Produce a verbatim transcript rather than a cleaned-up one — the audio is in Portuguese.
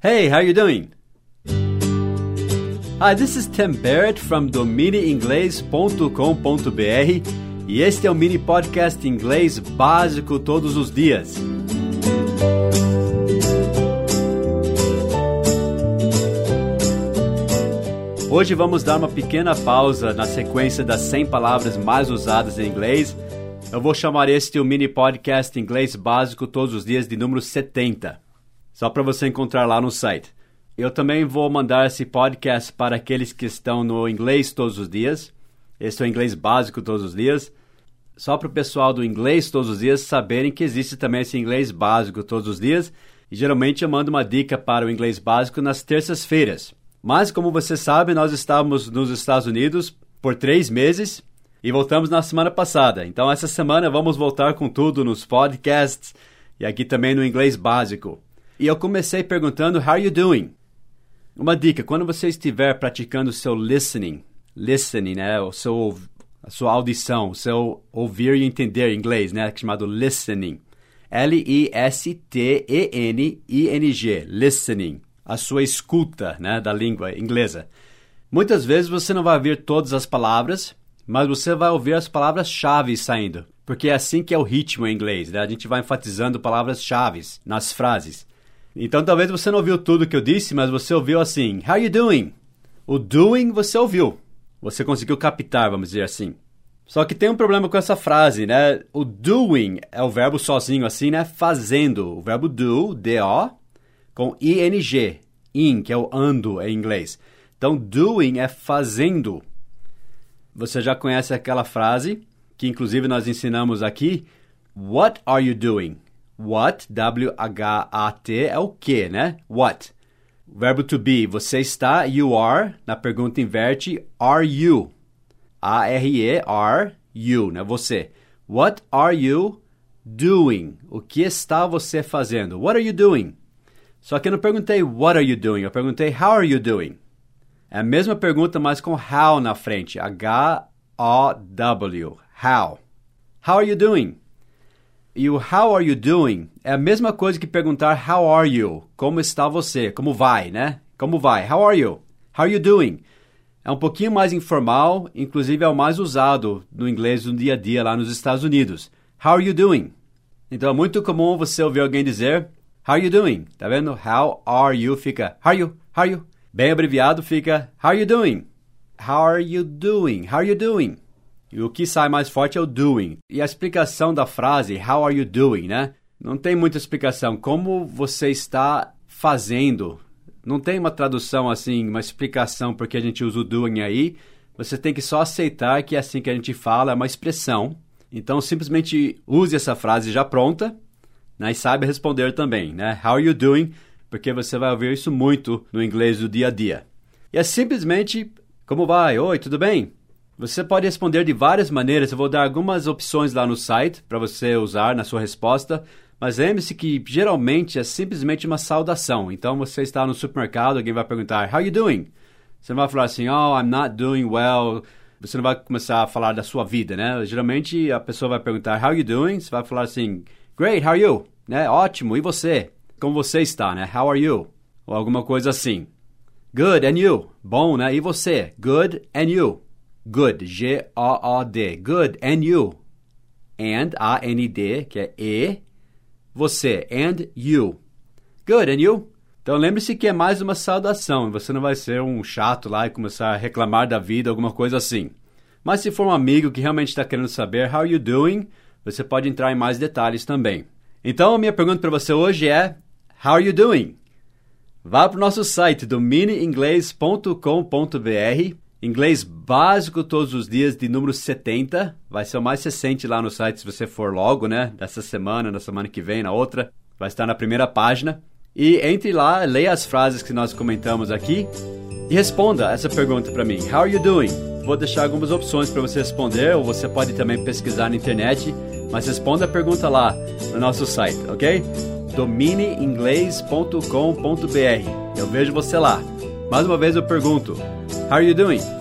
Hey, how you doing? Hi, this is Tim Barrett from domine inglês ponto com ponto b r e este é o mini podcast inglês básico todos os dias. Hoje vamos dar uma pequena pausa na sequência das cem palavras mais usadas em inglês. Eu vou chamar este o mini podcast inglês básico todos os dias de número setenta. Só para você encontrar lá no site. Eu também vou mandar esse podcast para aqueles que estão no inglês todos os dias. Esse é o inglês básico todos os dias. Só para o pessoal do inglês todos os dias saberem que existe também esse inglês básico todos os dias. E geralmente eu mando uma dica para o inglês básico nas terças-feiras. Mas como você sabe, nós estávamos nos Estados Unidos por três meses e voltamos na semana passada. Então essa semana vamos voltar com tudo nos podcasts e aqui também no inglês básico. E eu comecei perguntando, how are you doing? Uma dica, quando você estiver praticando o seu listening, listening, né, o seu, a sua audição, o seu ouvir e entender em inglês, né, chamado listening, L I S T E N I N G, listening, a sua escuta, né, da língua inglesa. Muitas vezes você não vai ouvir todas as palavras, mas você vai ouvir as palavras-chave saindo, porque é assim que é o ritmo em inglês, né, a gente vai enfatizando palavras-chave nas frases. Então, talvez você não ouviu tudo que eu disse, mas você ouviu assim, how are you doing? O doing você ouviu. Você conseguiu captar, vamos dizer assim. Só que tem um problema com essa frase, né? O doing é o verbo sozinho assim, né? Fazendo. O verbo do, D-O, com I N G. In, que é o ando em inglês. Então, doing é fazendo. Você já conhece aquela frase, que inclusive nós ensinamos aqui. What are you doing? What, W H A T, é o que, né? What. O verbo to be, você está, you are. Na pergunta inverte, are you? A R E, are, you, né? Você. What are you doing? O que está você fazendo? What are you doing? Só que eu não perguntei what are you doing, eu perguntei how are you doing? É a mesma pergunta, mas com how na frente. H O W. How. How are you doing? E o how are you doing é a mesma coisa que perguntar how are you? Como está você? Como vai, né? Como vai? How are you? How are you doing? É um pouquinho mais informal, inclusive é o mais usado no inglês no dia a dia lá nos Estados Unidos. How are you doing? Então é muito comum você ouvir alguém dizer how are you doing? Tá vendo? How are you fica how are you? How are you? Bem abreviado fica how are you doing? How are you doing? How are you doing? E o que sai mais forte é o doing. E a explicação da frase, how are you doing, né? Não tem muita explicação. Como você está fazendo? Não tem uma tradução assim, uma explicação porque a gente usa o doing aí. Você tem que só aceitar que é assim que a gente fala, é uma expressão. Então, simplesmente use essa frase já pronta, né? E saiba responder também, né? How are you doing? Porque você vai ouvir isso muito no inglês do dia a dia. E é simplesmente, como vai? Oi, tudo bem? Você pode responder de várias maneiras, eu vou dar algumas opções lá no site para você usar na sua resposta, mas lembre-se que geralmente é simplesmente uma saudação. Então você está no supermercado, alguém vai perguntar, how are you doing? Você não vai falar assim, oh, I'm not doing well. Você não vai começar a falar da sua vida, né? Geralmente a pessoa vai perguntar, how are you doing? Você vai falar assim, great, how are you? Né? Ótimo, e você? Como você está, né? How are you? Ou alguma coisa assim. Good, and you? Bom, né? E você? Good, and you? Good, G O O D, good, and you, and, A N D, que é E, você, and you, good, and you. Então lembre-se que é mais uma saudação, você não vai ser um chato lá e começar a reclamar da vida, alguma coisa assim. Mas se for um amigo que realmente está querendo saber how are you doing, você pode entrar em mais detalhes também. Então a minha pergunta para você hoje é, how are you doing? Vá para o nosso site, domine inglês ponto com ponto b r. Inglês básico todos os dias de número setenta. Vai ser o mais recente lá no site se você for logo, né? Dessa semana, na semana que vem, na outra. Vai estar na primeira página. E entre lá, leia as frases que nós comentamos aqui e responda essa pergunta para mim. How are you doing? Vou deixar algumas opções para você responder, ou você pode também pesquisar na internet, mas responda a pergunta lá no nosso site, ok? domine inglês ponto com ponto b r. Eu vejo você lá. Mais uma vez eu pergunto, how are you doing?